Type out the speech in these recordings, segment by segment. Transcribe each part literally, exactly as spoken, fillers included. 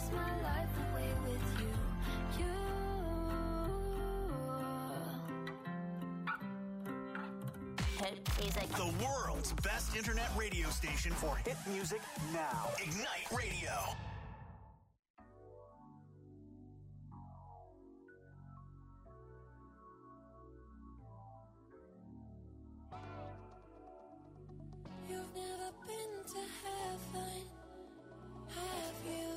pass my life away with you. You. He's like the world's best internet radio station for hit music now. Ignite Radio. You've never been to heaven, have you?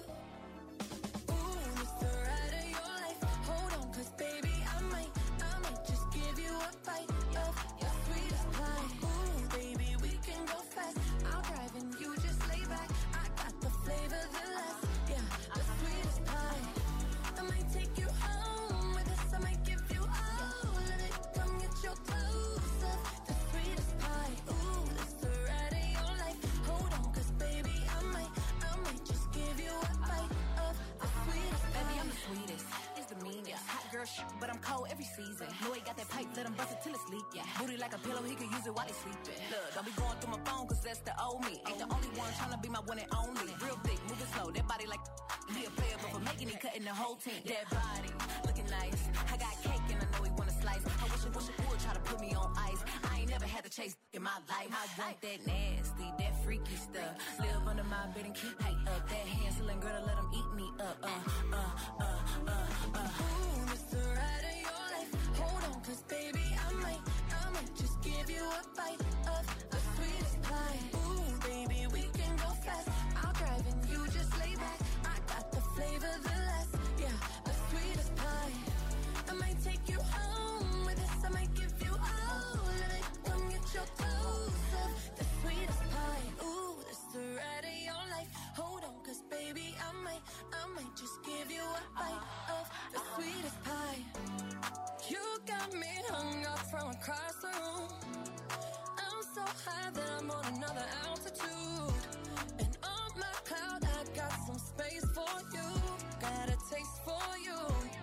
Ooh, it's the ride of your life. Hold on, cause baby, I might, I might just give you a bite of your sweetest pie. Ooh, baby, we can go fast. I'll drive and you just lay back. I got the flavor, the last, yeah, the sweetest pie. I might take you home with us. I might give you all of it. Come get your dose of the sweetest pie. Ooh, it's the ride of your life. Hold on, cause baby, I might, I might just give you a bite of the sweetest pie. Baby, I'm the sweetest. It's the meanest. Hot girl shit, but I'm cold every season. Know he got that pipe, let him bust it till it's leak. Yeah. Booty like a pillow, he can use it while he sleeping. Look, don't be going through my phone, cause that's the old me. Ain't the only one tryna be my one and only. Real thick, moving slow, that body like he a player, but for making it, cutting the whole team. That body, looking nice. I got cake and I know he wanna slice. I wish I wish I would try to put me on ice. I ain't never had to chase in my life. I want that nasty, that freaky stuff. Live under my bed and keep height up. That Hansel and Gretel, let him eat me up. Uh, uh, uh, uh, uh. Ooh, it's the ride of your life. Hold on, cause baby, I might, I might just give you a bite of the sweetest pie. Ooh, baby, we can go fast. I'll drive and you just lay back. I got the flavor, the last, yeah, the sweetest pie. I might take you home with us. I might give you all of it. Come get your dose of the sweetest pie. Ooh, it's the ride of your life. Hold on, cause baby, I might, I might just give you a bite of the sweetest pie. You got me hung up from across the room. I'm so high that I'm on another altitude. And on my cloud, I got some space for you. Got a taste for you.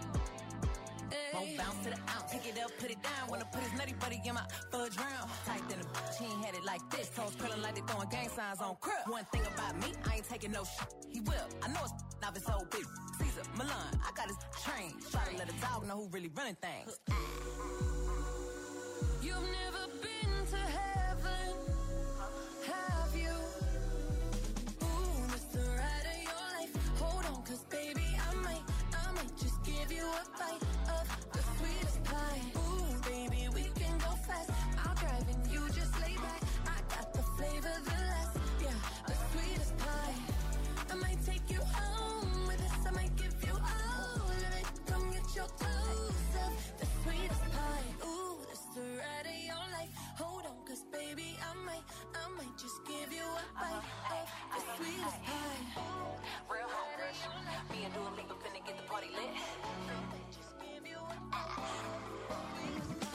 Won't bounce to the ounce, pick it up, put it down. Wanna put his nutty buddy in my fudge round. Tight than a bitch, he ain't had it like this. Toes curling like they throwing gang signs on crib. One thing about me, I ain't taking no shit. He will, I know it's now it's so big. Caesar, Milan, I got his train. Try to let a dog know who really running things. You've never been to heaven, have you? Ooh, it's the ride of your life. Hold on, cause baby, I might, I might just give you a bite of the sweetest pie. Ooh, baby, we can go fast. I'll drive and you just lay back. I got the flavor, the last, yeah, the sweetest pie. I might take you home with us. I might give you all of it. Come get your dose of the sweetest pie. Ooh, it's the ride of your life. Hold on, cause baby, I might, I might just give you a bite of the sweetest pie. Real hot girl, me and Dua Lipa finna get the party lit. Just give you a bite of the sweetest pie.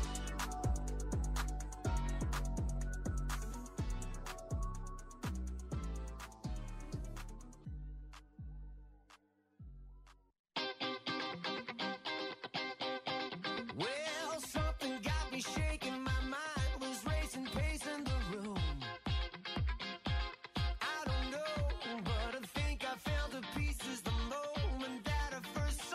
Well, something got me shaking. My mind was racing, pacing the room. I don't know, but I think I fell to pieces the moment that I first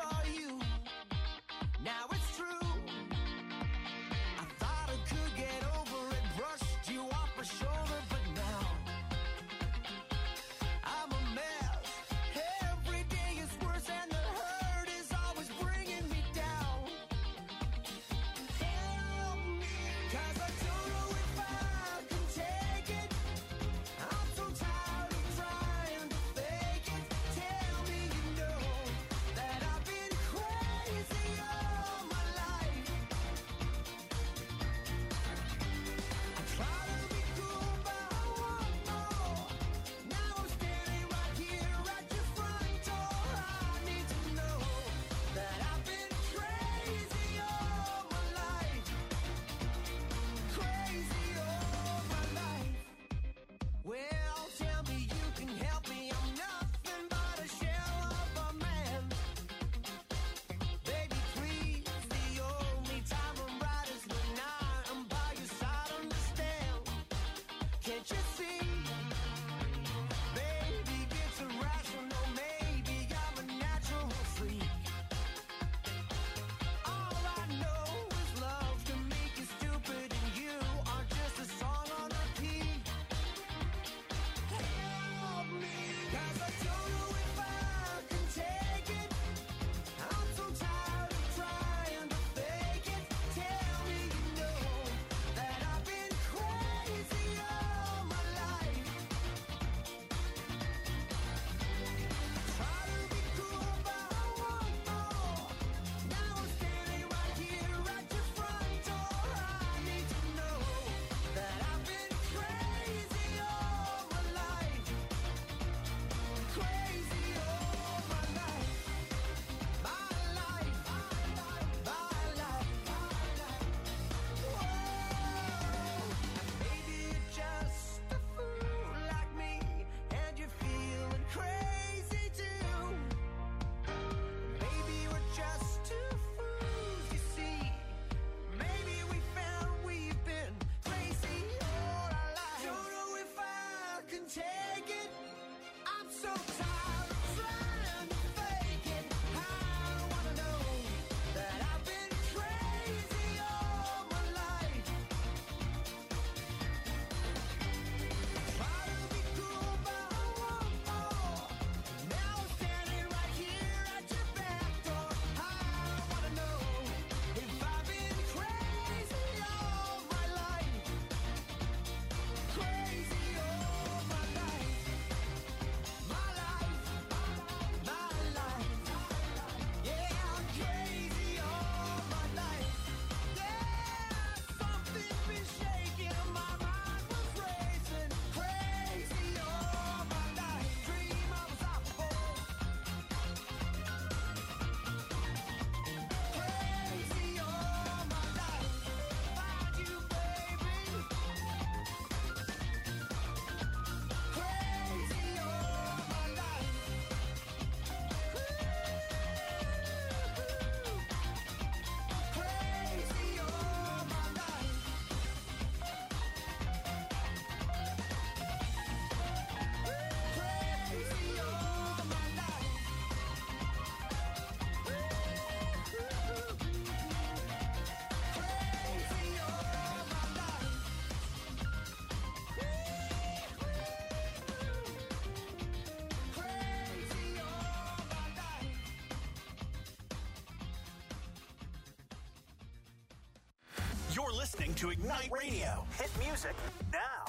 listening to Ignite Radio. Hit music now.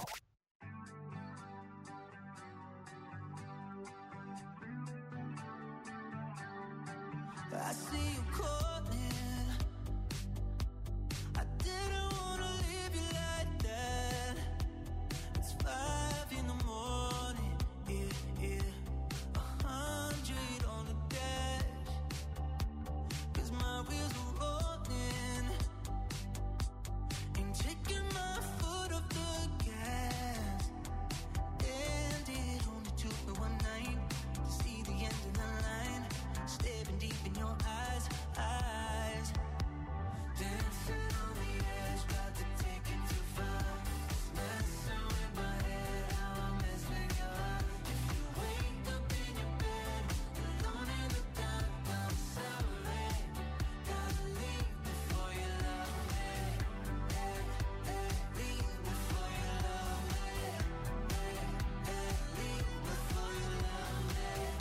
I see you calling. I didn't wanna leave you like that. It's five in the morning, yeah, yeah. A hundred on the dash, 'cause my wheels are rolling. Ain't taking my foot off the gas. And it only took me one night to see the end of the line. Staring deep in your eyes, eyes. Dancing on the edge, got to take it too far. Messing with my head, how I mess with your heart. If you wake up in your bed, alone in the dark, I'm sorry. Gotta leave before you love me. Hey, hey, leave before you love me. Hey, hey, leave before you love me.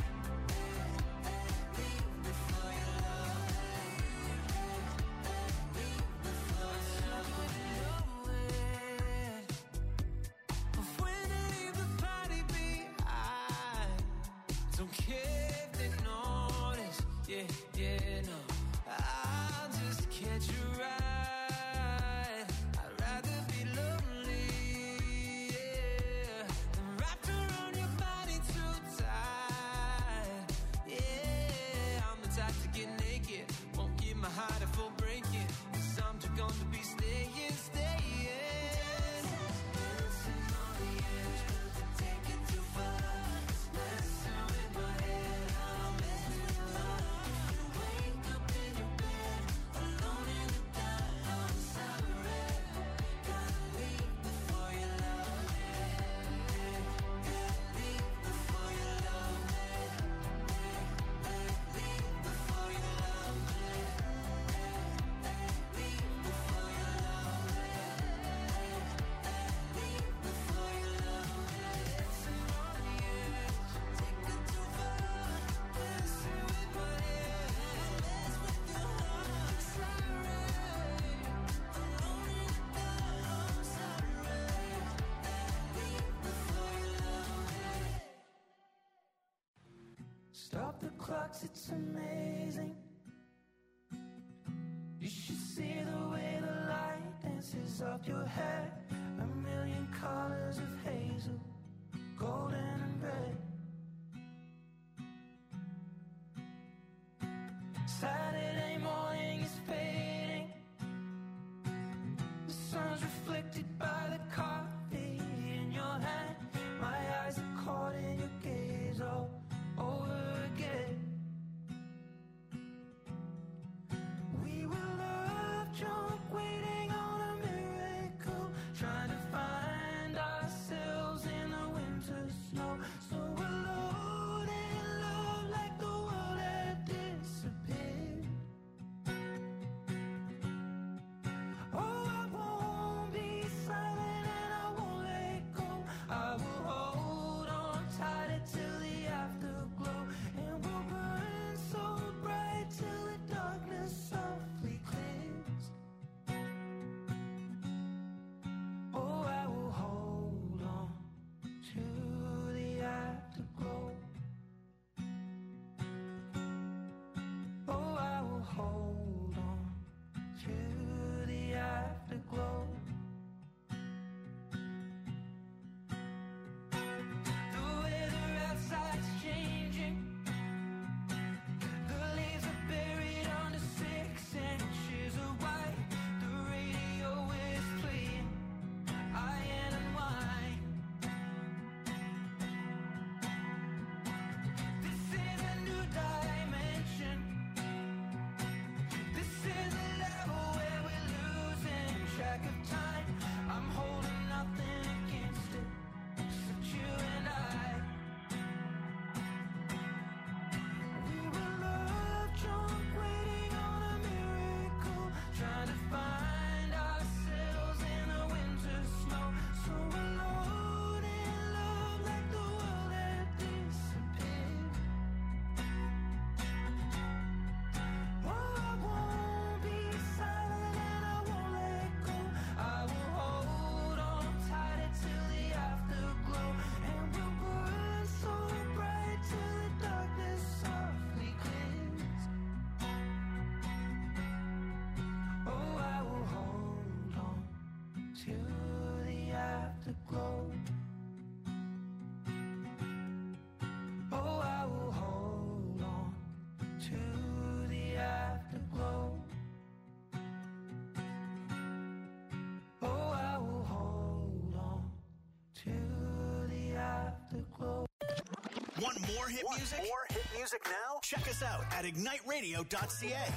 Don't care if they notice, yeah, yeah, no. I'll just catch a ride. I'd rather be lonely, yeah, than wrapped around your body too tight. Yeah, I'm the type to get naked, won't give my heart a full breaking, 'cause I'm just gonna be staying, staying. Dancing on the edge, got to take it too far. Messing with my head, how I mess with your heart. If you wake up in your bed, alone in the dark, I'm sorry. Gotta leave before you love me. Hey, hey, leave before you love me. Hey, hey, leave before you love me. Hey, hey, leave before you love me. Hey, hey, leave before you love me. Dancing on the edge, take it too far. Messing with my head, mess with your heart. Sorry, alone in the dark, I'm sorry. Leave before you love me. Stop the clocks, it's amazing. You should see the way the light dances up your hair. A million colors of hazel, golden and red. Saturday morning is fading. The sun's reflected by the coffee in your hand. My eyes are caught in your gaze all over again. We were love drunk, waiting on a miracle, trying to find ourselves to the afterglow. Oh, I will hold on to the afterglow. Oh, I will hold on to the afterglow. Want more hit music? Want more hit music now? Check us out at ignite radio dot c a.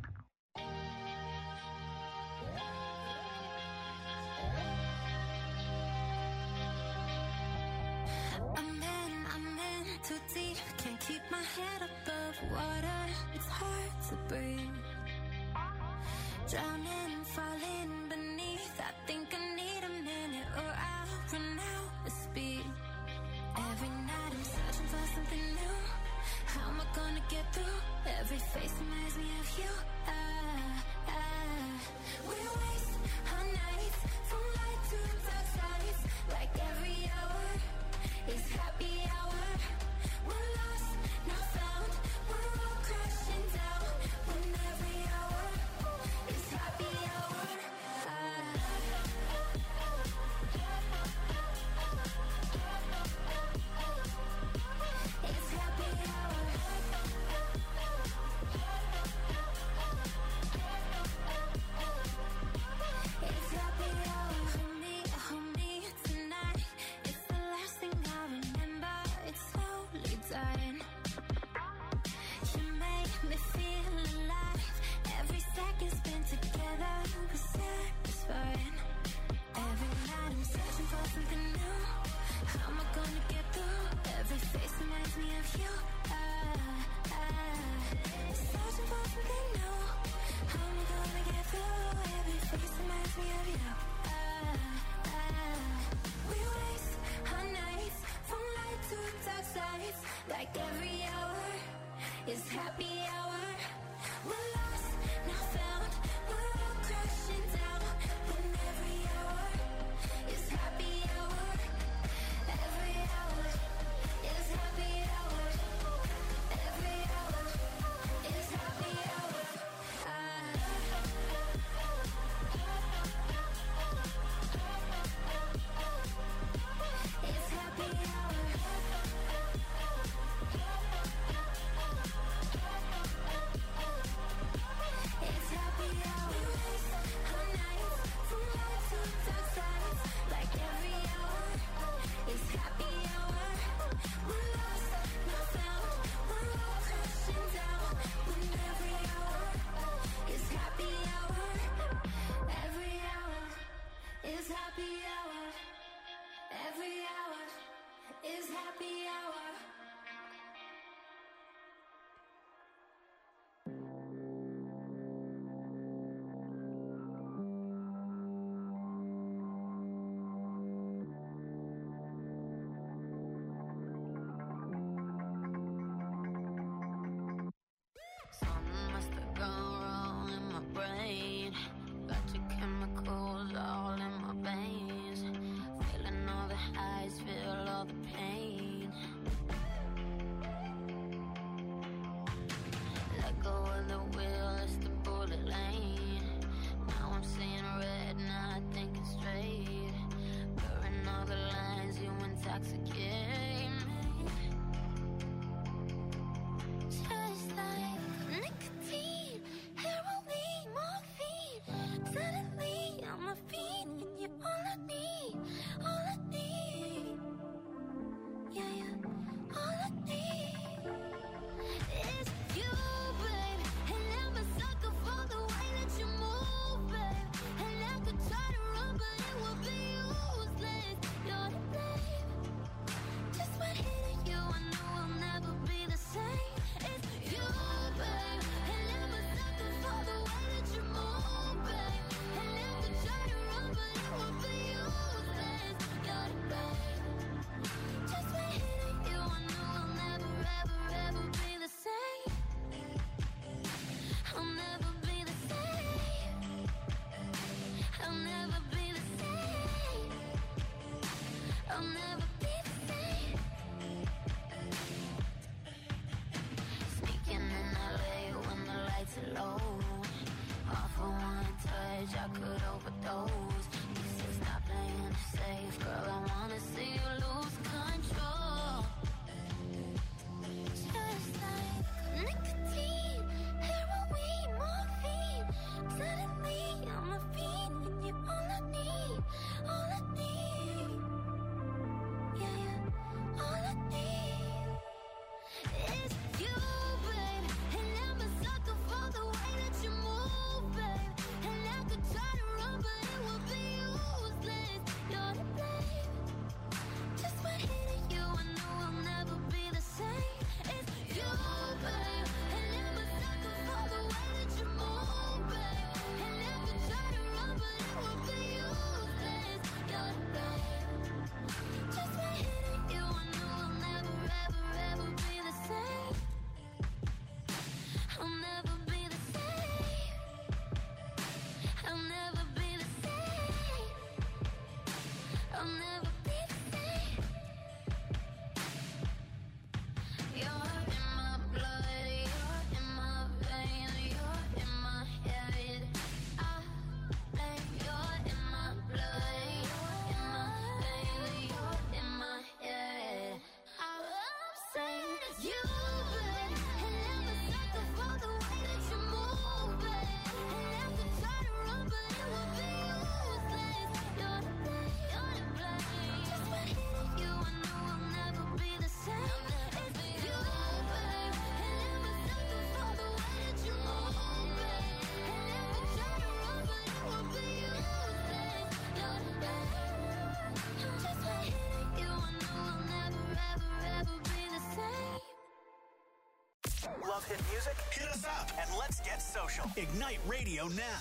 I'm in, I'm in too deep. Can't keep my head above water. It's hard to breathe. Drowning, falling beneath. I think I need a minute or I'll run out of speed. Every night I'm searching for something new. How am I gonna get through? Every face reminds me of you. Ah, ah. We waste our nights from light to dark sides. Like every hour is happy hour. We're lost, not found. We're all crashing down. When every hour is happy hour. Ah. It's happy hour. It's happy hour. Hold me, hold me tonight. It's the last thing I remember. It's slowly dying. You make me feel alive. Every second spent together was satisfying. Every night I'm searching for something new. How am I gonna get through? Every face reminds me of you. Ah, ah. Searching for something new. How am I gonna get through? Every face reminds me of you. Ah, ah. We waste our nights from light to dark sides. Like every hour is happy hour. We're lost, not found. We're all crashing down. When every hour is happy hour. Every hour is happy hour. Every hour is happy hour. Ah. It's happy hour. It's happy hour. We waste our nights from light to dark sides. Like every hour is happy hour. We're lost, not found. We're all crashing down. When every hour is happy hour. Every hour is happy hour. Every hour is happy hour. Something must have gone wrong in my brain. Got your chemicals all in my veins. Feeling all the highs, feel all the pain. you, babe. And I'm a sucker for the way that you move, babe. And I could try to run, but it would be useless. You're to blame, you're to blame. Just by hitting you, I know I'll never be the same. It's you, babe. And I'm a sucker for the way that you move, babe. And I could try to run, but it would be useless. You're to blame. Just by hitting you, I know I'll never, ever, ever be the same. Love hit music? Hit us up and let's get social. Ignite Radio now.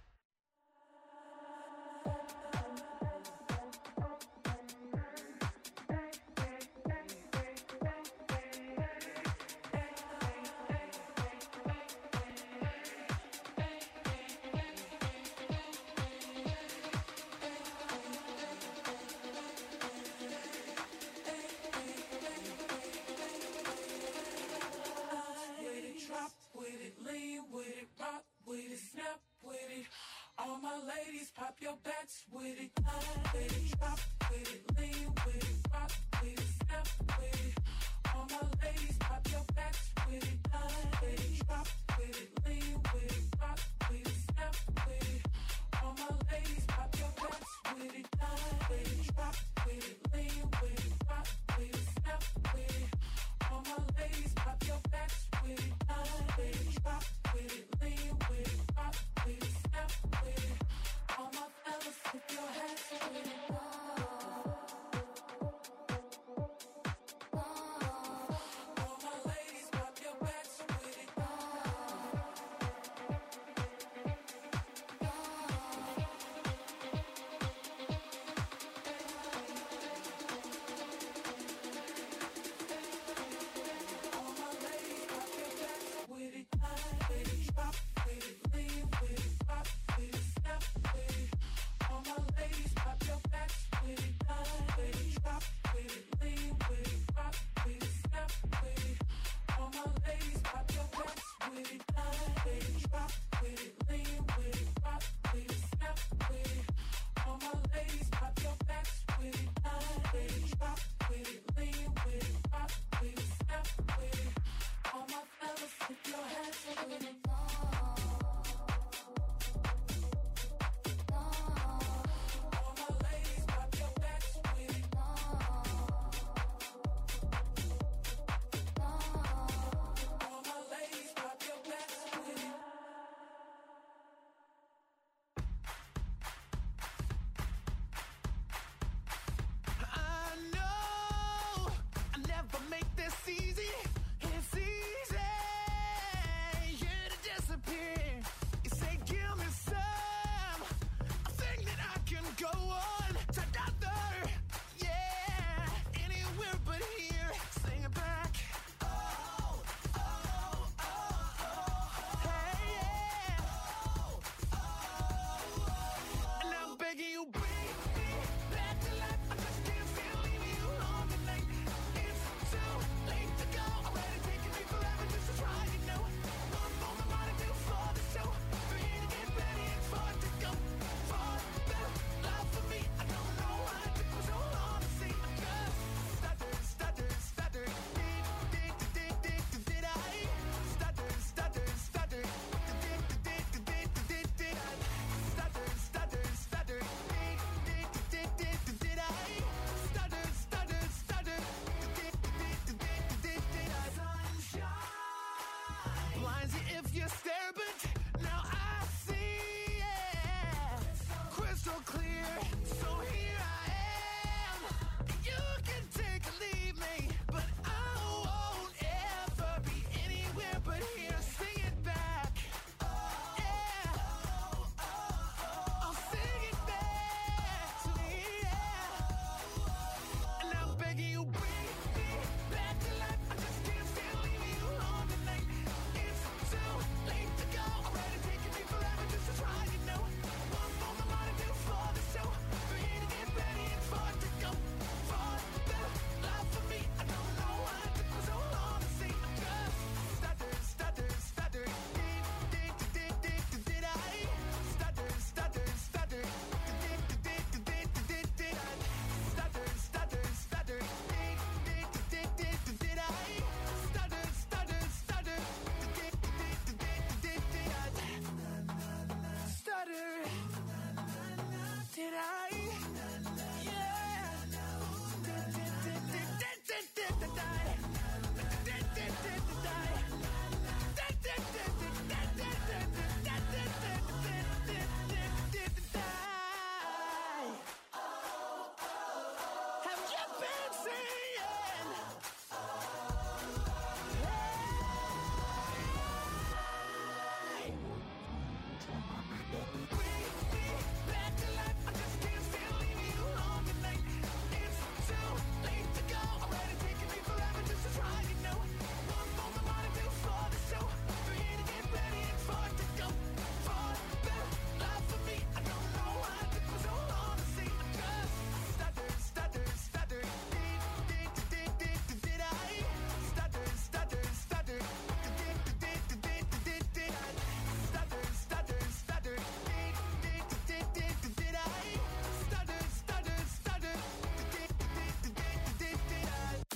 With it, drop with it, lean with it, rock with it, snap with it. All my ladies, pop your backs with it. With it, drop with it, lean with it, rock with it, snap with it. All my ladies, pop your backs with it. With it, drop with it, lean with it, rock with it, snap with it. All my ladies, pop your backs with it. With it, drop with it, lean with it, rock with it, snap with it. All my ladies, pop your backs with it. With it, drop with it, lean with it, rock with it, snap with it. All my fellas, flip your head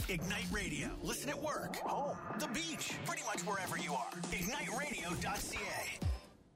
Ignite Radio. Listen at work, home, the beach, pretty much wherever you are. ignite radio dot c a.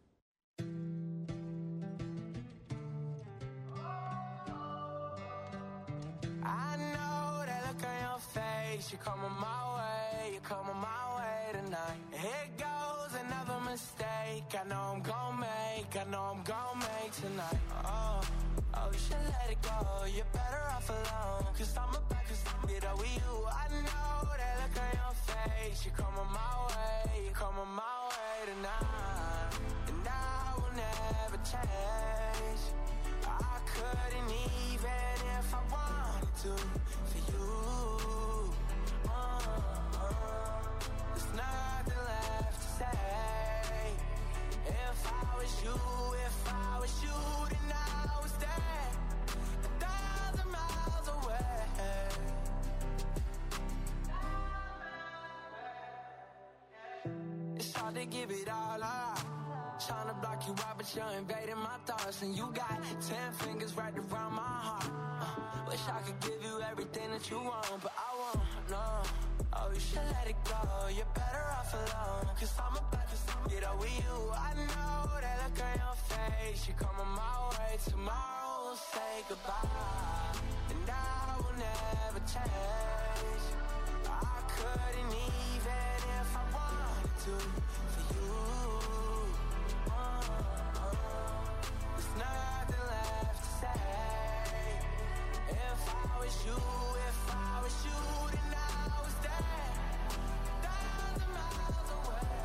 I know that look on your face. You're coming my way, you're coming my way tonight. Here goes another mistake. I know I'm gon' make, I know I'm gon' make tonight. Oh, oh, you should let it go. You're better off alone. Cause I'm about to get up with you. I know that look on your face. You're coming my way, you're coming my way tonight. And I will never change. I couldn't even if I wanted to for you. Uh, uh, there's nothing left to say. If I was you, if I was you, then I was there, a thousand miles away. It's hard to give it all up. Trying to block you out, but you're invading my thoughts. And you got ten fingers right around my heart. uh, Wish I could give you everything that you want, but I won't, no. Oh, you should let it go. You're better off alone. Cause I'm about to get up with you. I know that look on your face. You're coming my way. Tomorrow we'll say goodbye. And I will never change. I couldn't even if I wanted to for you. There's nothing left to say. If I was you, if I was you, then I was there, a thousand miles away.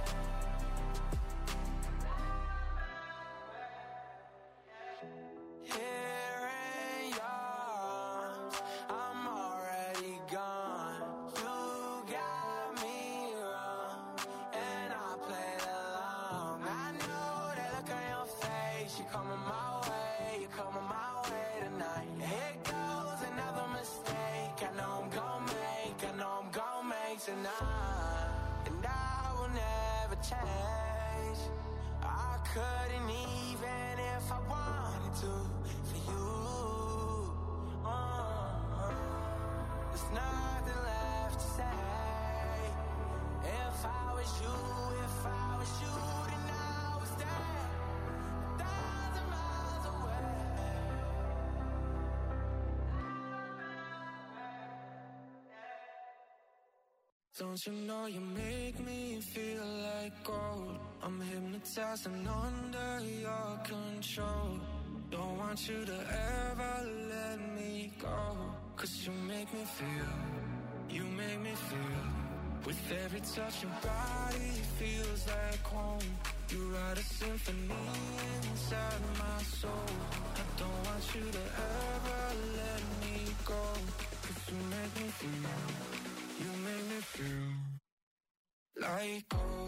Here in yours, I'm already gone. You got me wrong, and I played along. I know that look on your face. You're coming my way, you're coming my way tonight. Here goes another mistake. I know I'm gon' make, I know I'm gon' make tonight. And I will never change. I couldn't even if I wanted to for you. Uh, there's nothing left to say. If I was you, if I was you, then I was there, a thousand miles away. Don't you know you make me feel like gold? I'm hypnotized and under your control. Don't want you to ever let me go. Cause you make me feel, you make me feel. With every touch your body feels like home. You write a symphony inside my soul. I don't want you to ever let me go. Cause you make me feel, you make me feel like gold.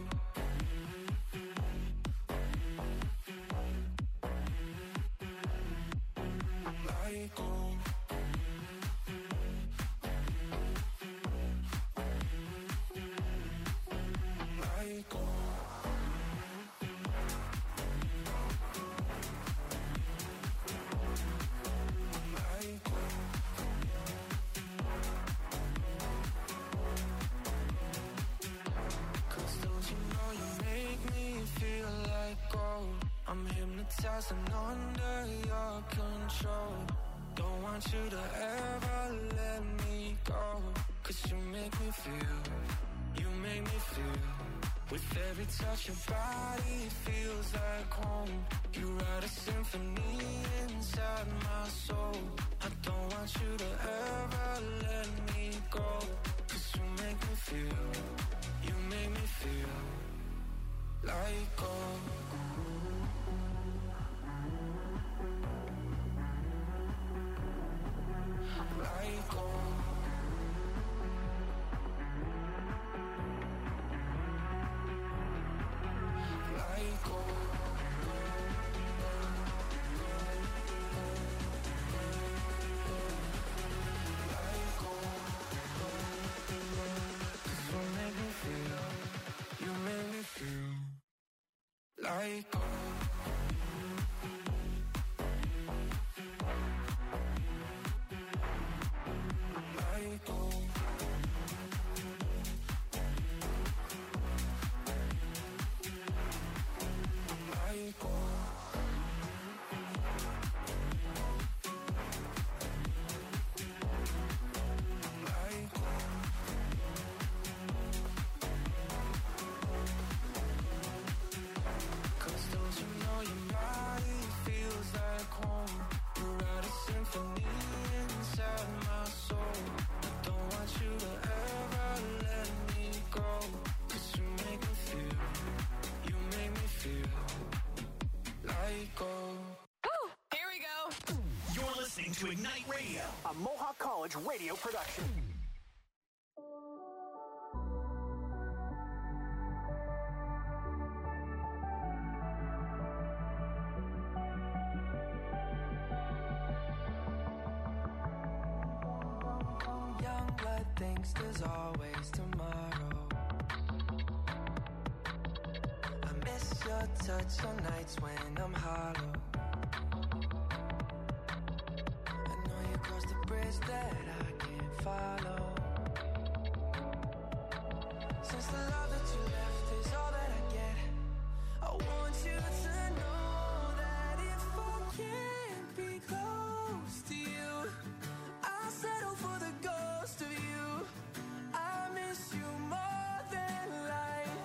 Like gold. Like gold. Like gold. Cause don't you know you make me feel like gold? I'm hypnotized and under your control. Don't want you to ever let me go. Cause you make me feel, you make me feel. With every touch your body feels like home. You write a symphony inside my soul. I don't want you to ever let me go. Cause you make me feel, you make me feel like gold. Like gold. Like gold. Like gold. Cause you make me feel, you make me feel like gold. Like gold. to Ignite Radio, a Mohawk College radio production. Young blood thinks there's always tomorrow. I miss your touch on nights when I'm hollow. Cross the bridge that I can't follow. Since the love that you left is all that I get, I want you to know that if I can't be close to you, I'll settle for the ghost of you. I miss you more than life.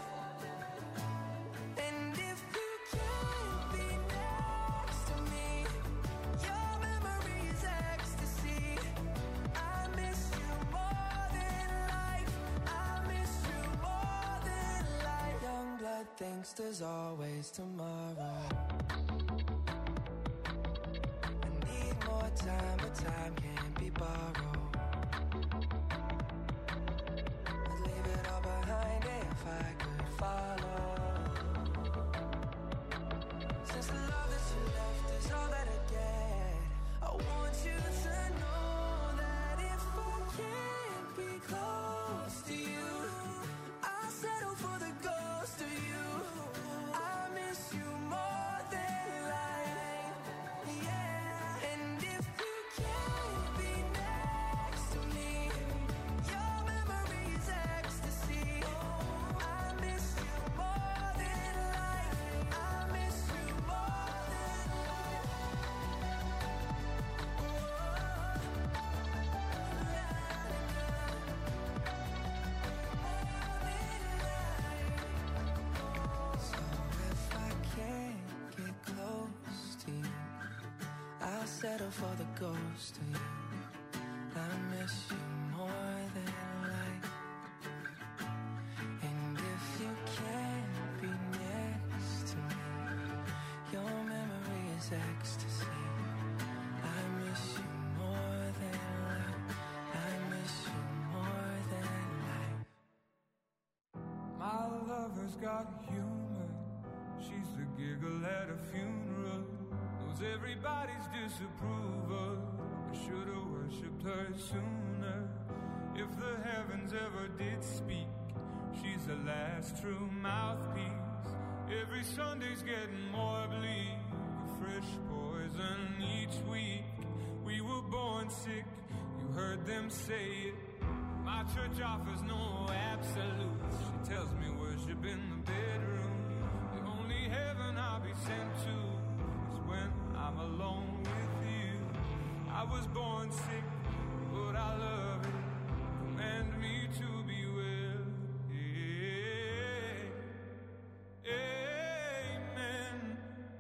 And if you can't be next to me, your memory is ecstasy. I miss you more than life. I miss you more than life. Young blood thinks there's always tomorrow. I need more time, but time can't be borrowed. I'd leave it all behind if I could follow. Since the love that you left is all that I get, I want you to know that if I can't be close to you, I'll settle for the ghost of you. I miss you more than life, yeah. And if you can't be next to me, your memory is ecstasy. I miss you more than life. I miss you more than life. So if I can't get close to you, I'll settle for the ghost of you. I miss you more than life. And if you can't be next to me, your memory is ecstasy. I miss you more than life. I miss you more than life. My lover's got humor. She's the giggle at a funeral. Knows everybody's disapproval. I should've worshipped her sooner. If the heavens ever did speak, she's the last true mouthpiece. Every Sunday's getting more bleak. A fresh poison each week. We were born sick, you heard them say it. My church offers no absolutes. She tells me worship in the bedroom. The only heaven I'll be sent to is when I'm alone with you. I was born sick, but I love it. Command me to be well. Yeah. Amen.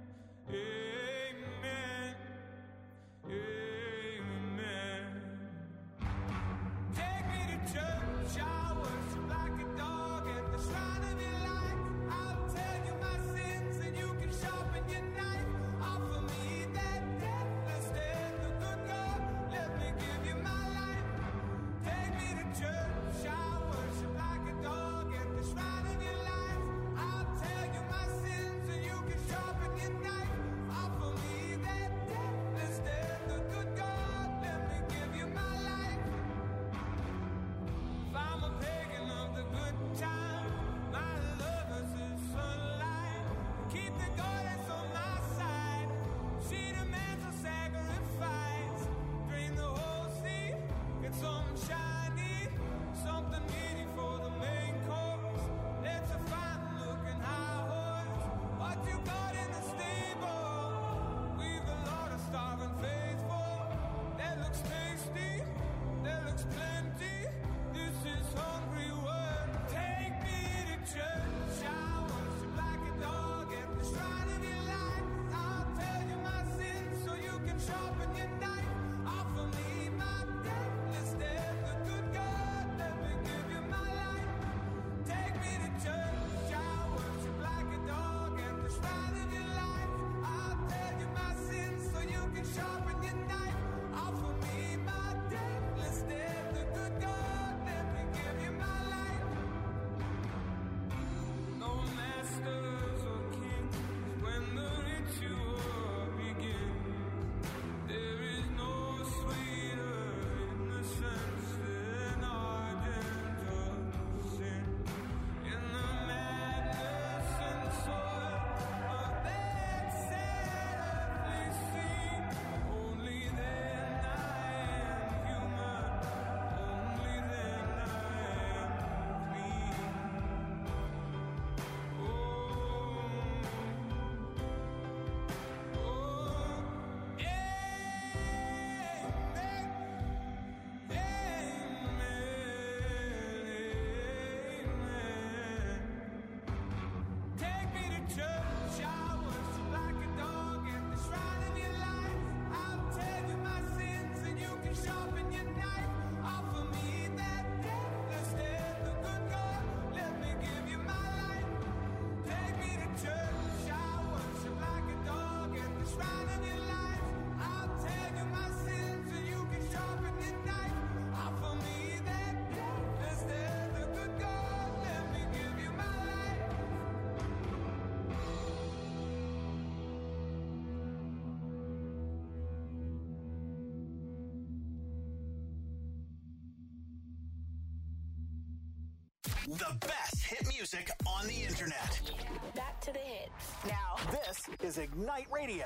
Amen. Amen. Take me to church, I worship like a dog at the shrine of your light. I'll tell you my sins and you can sharpen your knife. Offer me that deathless death, the good God, let me give you my life. church, I worship like a dog at the shrine of your life. I'll tell you my sins and you can sharpen your knife. Offer me that gift instead, the good God, let me give you my life. Take me to church, I worship like a dog at the shrine of your life. I'll tell you my sins and you can sharpen your knife. Offer me that gift instead, the good God, let me give you my life. The best hit music on the internet. Back to the hits. Now, this is Ignite Radio.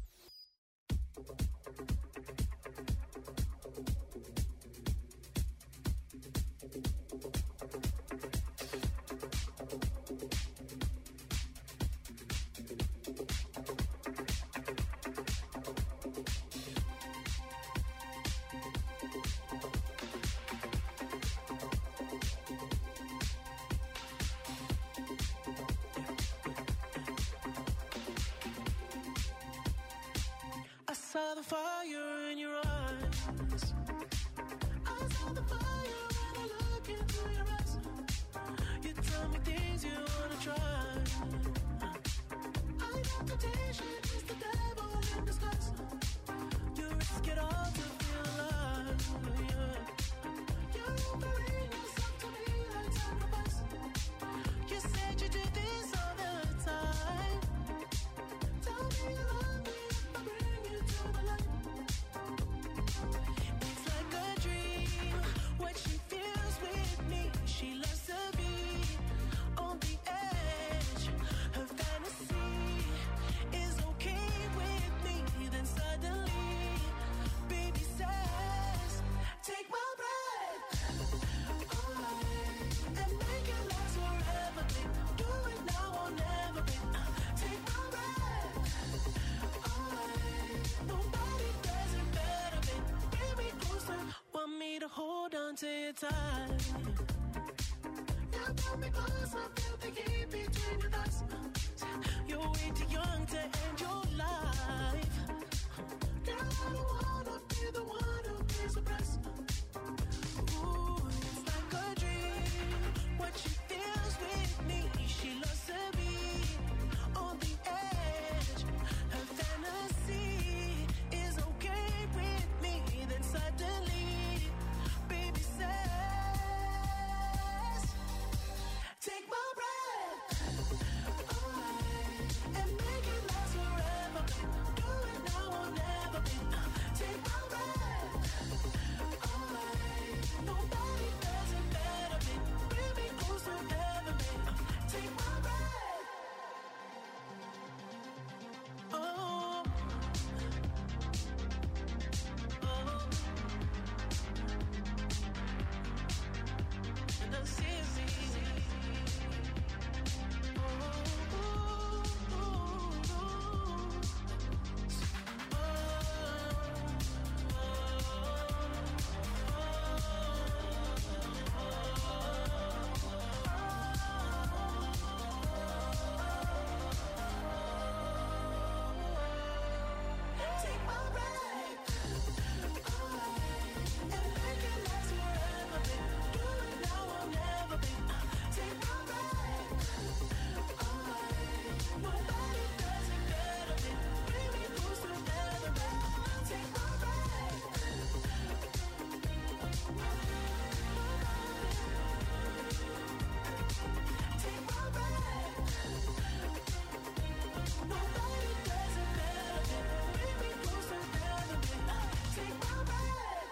I saw the fire in your eyes. I saw the fire when I look into your eyes. You tell me things you wanna try. I know temptation is the devil in disguise. You risk it all to feel alive. Yeah. You're offering yourself to me like sacrifice. You said you do this all the time. Tell me you love me if I bring you to the light. It's like a dream, what she feels with me. She loves to be on the edge. Her fantasy is okay with me. Then suddenly, baby says, take my breath away and make it last forever, babe. Do it now or never, babe. Take my breath away. Nobody does it better, babe. Bring me closer, want me to hold on to you tight. You pull me closer, feel the heat between your thighs. You're way too young to end your life. Girl, I don't wanna be the one who pays the price. Ooh, it's like a dream, what she feels with me. She loves to be on the edge. Her fantasy is okay with me. Then suddenly, baby says, take my breath away and make it last forever, babe. Do it now or never, babe. Take my breath away. Nobody does it better, babe. Bring me closer ever, babe. Take my breath. Oh, oh, and I'm serious. Take my breath away and make it last forever, babe. Do it now or never, babe. Take my breath away. Nobody does it better, babe. Bring me closer ever, babe. Take my breath. Take my breath. Nobody does it better, babe. Bring me closer ever, babe. Take my breath.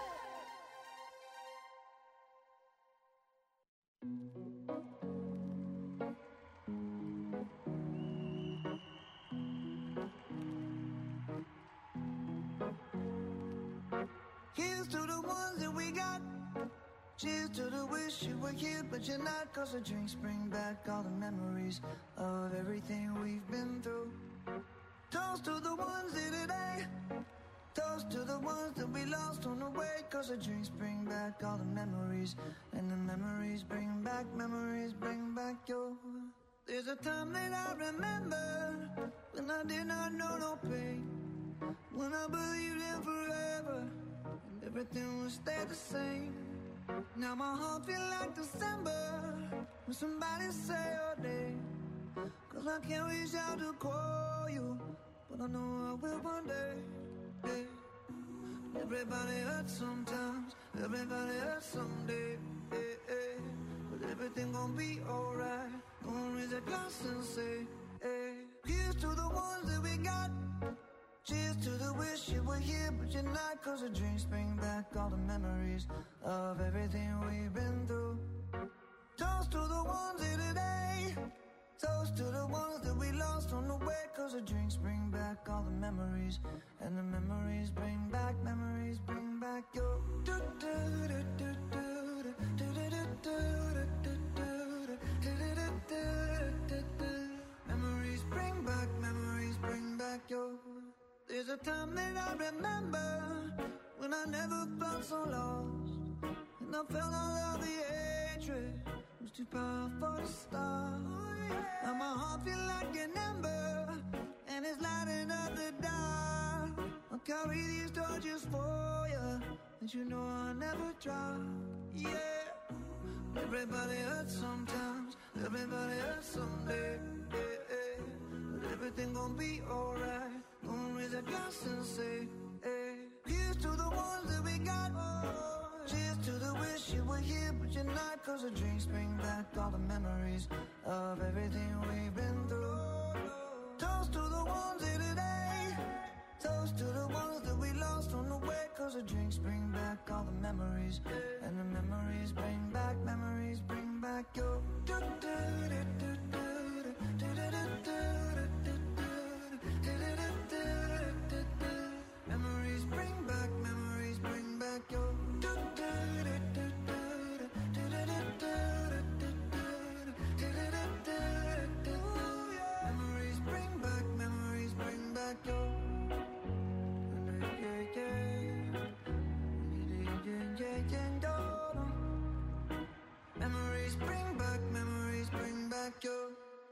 Here's to the ones that we got. Cheers to the wish you were here, but you're not. Cause the drinks bring back all the memories of everything we've been through. Toast to the ones here today. Toast to the ones that we lost on the way. Cause the drinks bring back all the memories. And the memories bring back, memories bring back your There's a time that I remember when I did not know no pain, when I believed in forever and everything would stay the same. Now my heart feel like December when somebody say your name, 'cause I can't reach out to call you, but I know I will one day. Hey. Everybody hurts sometimes, everybody hurts someday. Hey, hey. But everything gon' be alright. Gonna raise a glass and say, hey. Here's to the ones that we got. Cheers to the wish you were here, but you're not. 'Cause the drinks bring back all the memories of everything we've been through. Toast to the ones here today. Toast to the ones that we lost on the way. 'Cause the drinks bring back all the memories, and the memories bring back, memories bring back your memories bring back, memories bring back your. There's a time that I remember when I never felt so lost, and I felt all of the hatred was too powerful to stop. Now my heart feel like an ember, and it's lighting up the dark. I'll carry these torches for you, and you know I'll never drop. Yeah. Everybody hurts sometimes, everybody hurts someday. Yeah, yeah. But everything gon' be alright. Gonna raise a glass and say, hey. Here's to the ones that we got. Oh, cheers to the wish you were here, but you're not. 'Cause the drinks bring back all the memories of everything we've been through. Toast to the ones here today. Toast to the ones that we lost on the way. 'Cause the drinks bring back all the memories, and the memories bring back, memories bring back your. Memories bring back, memories bring back your. Memories bring back, memories bring back your. Memories bring back, memories bring back your.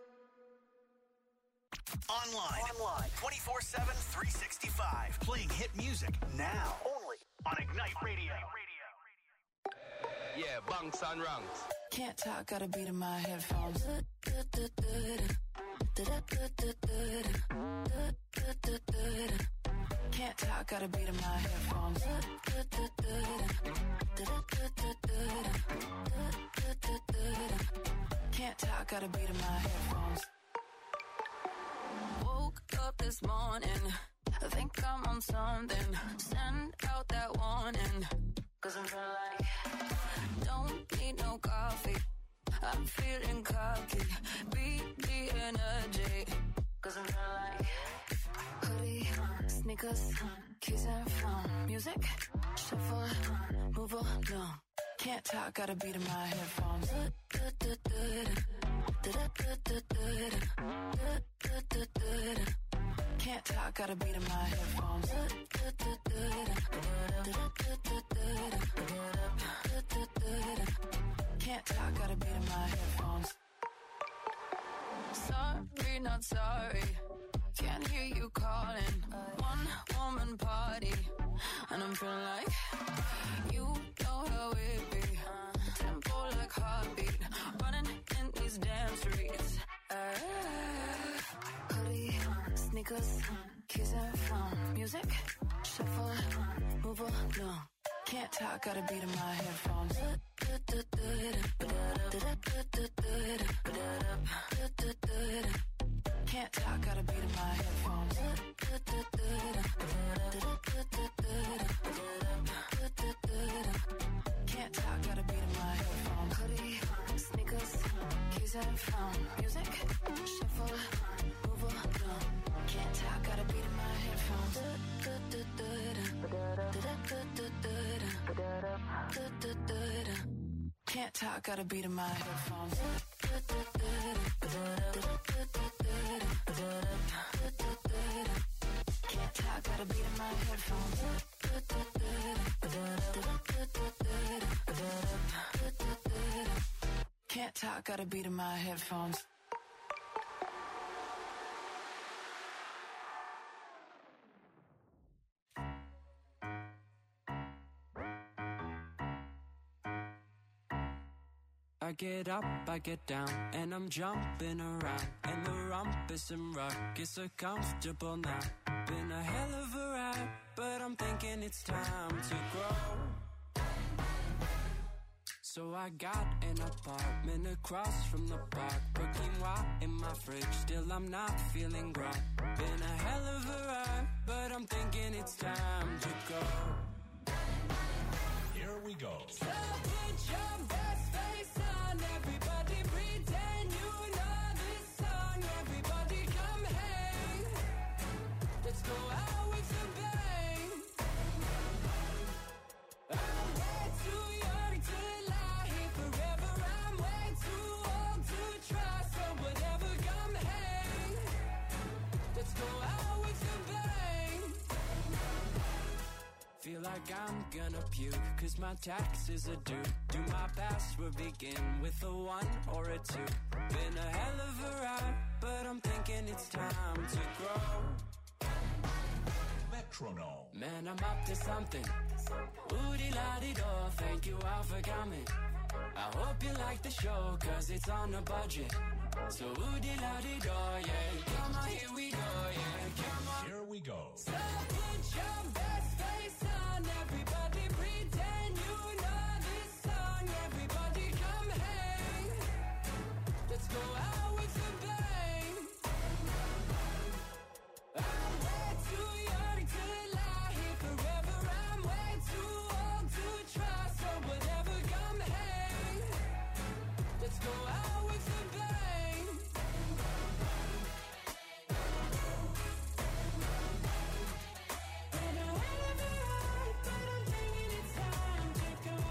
Online. Online. twenty-four seven, three sixty-five. Playing hit music now. Only on Ignite Radio. Yeah, bunks and ranks. Can't talk, got a beat in my headphones. Can't talk, got a beat in my headphones. Can't talk, got a beat in my headphones. Woke up this morning, I think I'm on something. Send out that warning, 'cause I'm feeling like don't need no coffee. I'm feeling cocky, beat the energy, 'cause I'm feeling like hoodie, sneakers, keys and phone, music, shuffle, move along. Can't talk, got a beat in my headphones. Can't talk, got a beat in my headphones. Can't talk, got a beat in my headphones. Sorry, not sorry. Can't hear you calling. One woman party, and I'm feeling like you know how it be. Tempo like heartbeat, running in these damn streets. Uh, hoodie, sneakers, keys and phone, music, shuffle, move along. Can't talk, got a beat in my headphones. Can't talk, got a beat in my headphones. Can't talk, got a beat in my headphones. Hoodie, sneakers, keys and phone, music, shuffle, move along. Can't talk, got a beat in my headphones. Can't talk, got a beat in my headphones. Can't talk, got a beat in my headphones. Can't talk, got a beat in my headphones. I get up, I get down, and I'm jumping around. And the rumpus and ruckus are comfortable now. Been a hell of a ride, but I'm thinking it's time to grow. So I got an apartment across from the park. Put quinoa in my fridge, still I'm not feeling right. Been a hell of a ride, but I'm thinking it's time to go. Here we go. So put your best face on, everybody pretend you know this song. Everybody come hang. Let's go out with a bang. I'm way too young to lie here forever. I'm way too old to try. So whatever, come hang. Let's go out with a bang. Feel like I'm gonna puke, cause my taxes are due. Do my password begin with a one or a two? Been a hell of a ride, but I'm thinking it's time to grow. Metronome. Man, I'm up to something. Ooh-dee-la-dee-do, thank you all for coming. I hope you like the show, cause it's on a budget. So ooh-dee-la-dee-do, yeah. Come on, here we go, yeah. Come on. Here we go. So put your best face on, everybody pretend you know this song. Everybody come hang. Let's go out with a bang. I'm way too young to lie here forever. I'm way too old to try. So whatever, come hang. Let's go out with a bang. And I wanna be right, but I'm thinking it's time to go.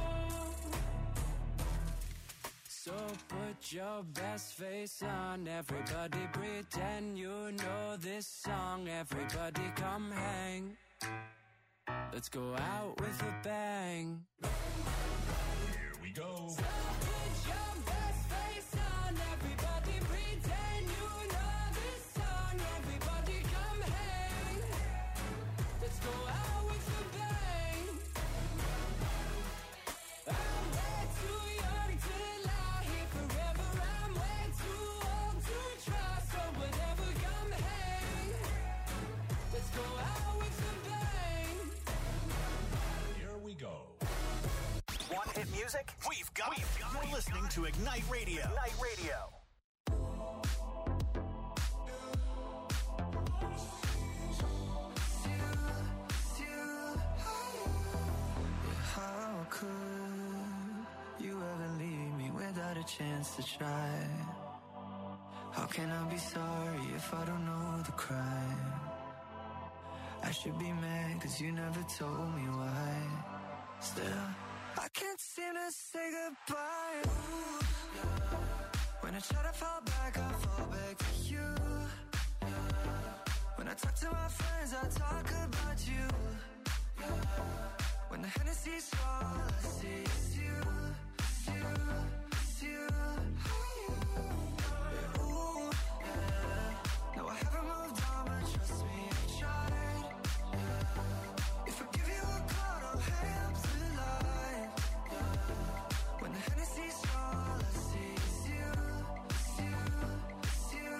So put your best face on, everybody pretend you know this song. Everybody come hang. Let's go out with a bang. Here we go. So put your best face on, everybody pretend you know this song. Everybody come hang. Let's go out with a bang. I'm way too young to lie here forever. I'm way too old to try. So whatever, come hang. Let's go out with a bang. Here we go. Want hit music? We've got, we've got You're listening to Ignite Radio. Ignite Radio. How could you ever leave me without a chance to try? How can I be sorry if I don't know the crime? I should be mad cause you never told me why. Still, I can't seem to say goodbye. Ooh, yeah. When I try to fall back, I fall back to you. Yeah. When I talk to my friends, I talk about you. Yeah. When the Hennessy's all I see is you, it's you, it's you, yeah, ooh, yeah. No, I haven't moved on, but trust me, I tried, yeah. If I give you a call, don't hang up the line, yeah. When the Hennessy's all I see is you, it's you, it's you,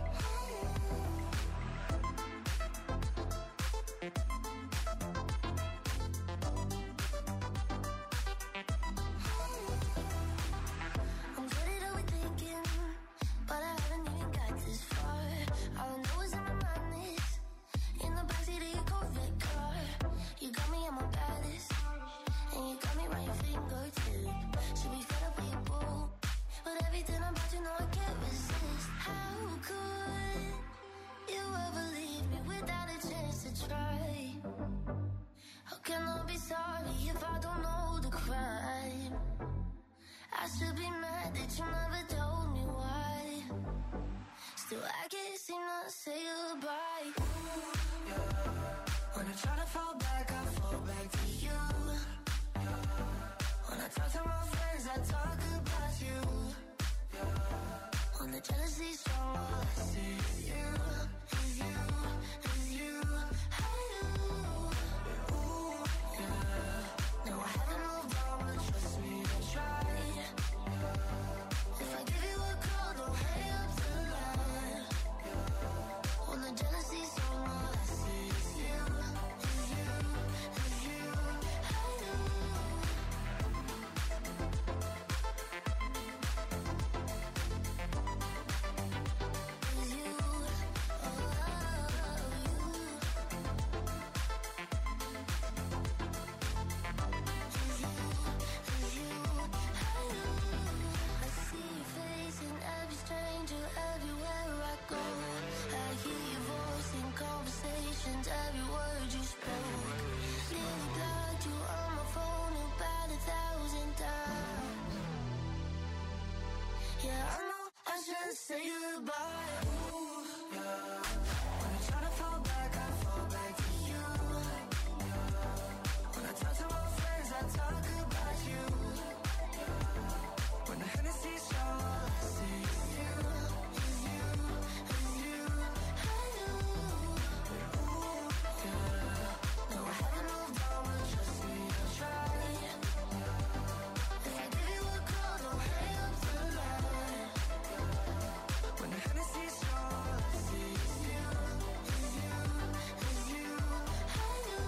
I'm good at overthinking, but I haven't even got this far. All I know is in my mind is in the backseat of your Corvette car. You got me on my baddest, and you got me round your fingertip. Should be fed up with your boo, but everything about you know I can't resist. How could you ever leave me without a chance to try? How can I be sorry if I don't know the crime? I should be mad that you never told me why. Still, I can't seem to say goodbye. Ooh, yeah. When I try to fall back, I fall back to you, yeah. When I talk to my friends, I talk about you, yeah. when the jealousy's strong, all I see is you, is you, is you, hey you. Yeah, ooh, yeah. No, I haven't moved on, but trust me, I tried. Yeah. goodbye. Ooh, yeah. When I try to fall back, I fall back to you. Yeah. When I talk to my friends, I talk about you. Yeah. When the Hennessy's show, all I see is you, is you, is you. I know. Ooh, yeah. No, I haven't moved on, but trust me, I tried. If I give you a call, don't hang up the line. When the Hennessy's show, all I see is you, is you, is you. I know.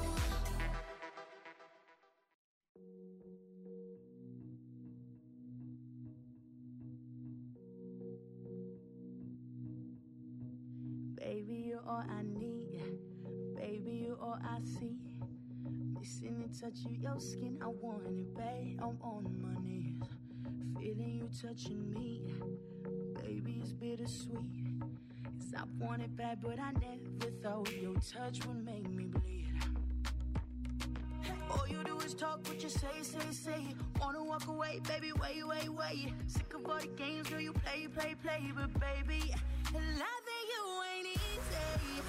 Baby, you're all I need. Baby, you're all I see. Missing the touch of your skin, I want it, babe. I'm on my knees, feeling you touching me. Baby, it's bittersweet. Cause I want it bad, but I never thought your touch would make me bleed. All you do is talk what you say, say, say. Wanna walk away, baby, wait, wait, wait. Sick of all the games, girl, you play, play, play. But baby, loving you ain't easy.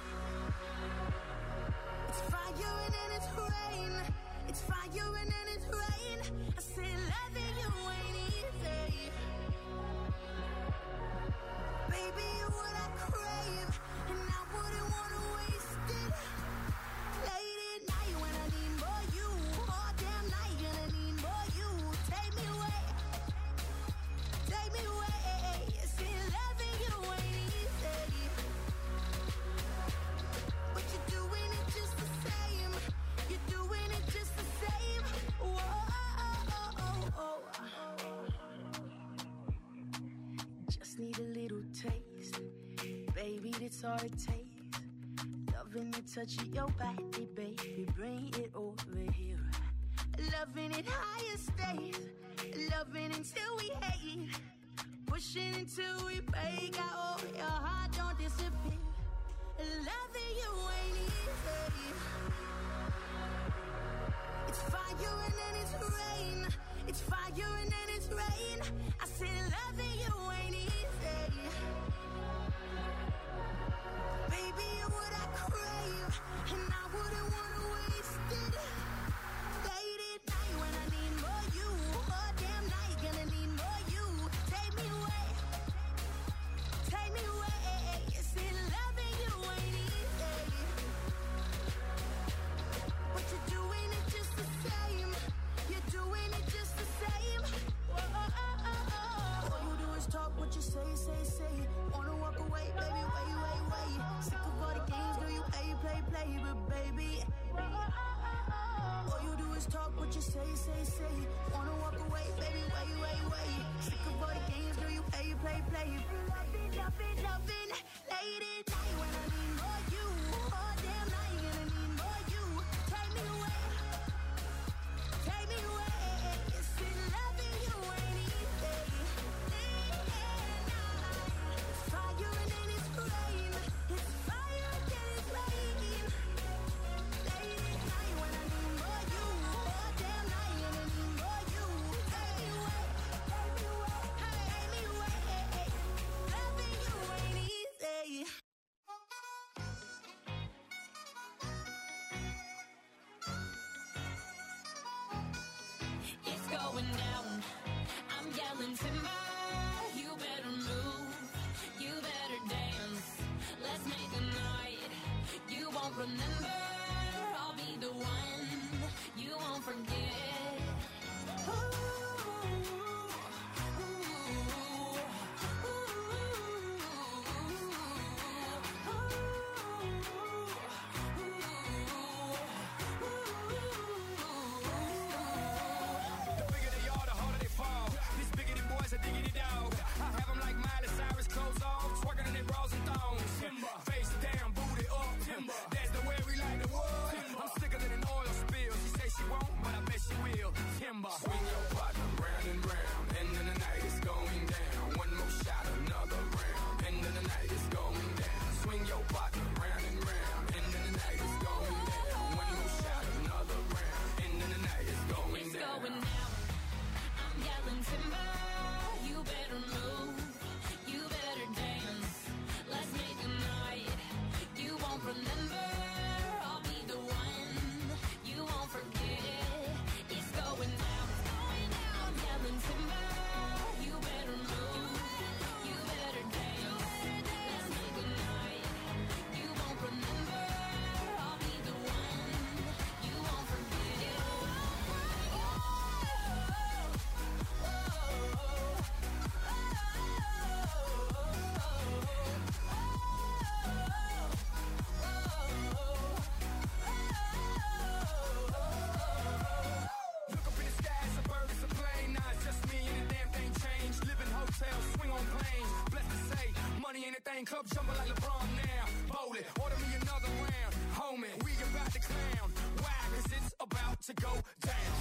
It's fire and then it's rain. It's fire and then it's rain. I said loving you ain't easy. Baby, you're what I crave, and I wouldn't wanna waste it. Late at night when I need more you, all damn night gonna need more you. Take me away, take me away. See, loving you ain't easy, but you're doing it just the same. You're doing it just the same. Whoa, just need a little taste, baby. That's all it takes. Loving the touch of your body, baby. Bring it over here. Loving it higher stays. Loving until we hate. Pushing until we break out. Oh, your heart don't disappear. Loving you ain't easy. It's fire and then it's rain. It's fire and then it's rain. I said loving you ain't easy. Baby, you're what I crave, and I wouldn't wanna waste it. Late at night when I need more you, all damn night gonna need more you. Take me away, take me away. You see, loving you ain't easy, but you're doing it just the same. You're doing it just the same. Whoa, all you do is talk what you say, say, say. Wanna walk away, baby, wait, wait, wait. Sick of all the games, girl, you play, play, play. But baby, all you do is talk what you say, say, say. Wanna walk away, baby, wait, wait, wait. Sick of all the games, girl, you play, play, play. Loving, loving, loving. Late at night when I need more you, all damn night gonna need more you. Take me away, take me away. You see, loving you ain't easy. It's fire and then it's rain. It's fire and then it's rain. Late at night when I need more you, all damn night gonna need more you. Take me away, take me away, take me away. Loving you ain't easy. It's going down. I'm yelling timber. You better move. You better dance. Let's make a night you won't remember. I'll be the one you won't forget. Ooh, The bigger they are, the champagne, club jumping like LeBron now. Bowling, order me another round. Homie, we about to clown. Why? Cause it's about to go down.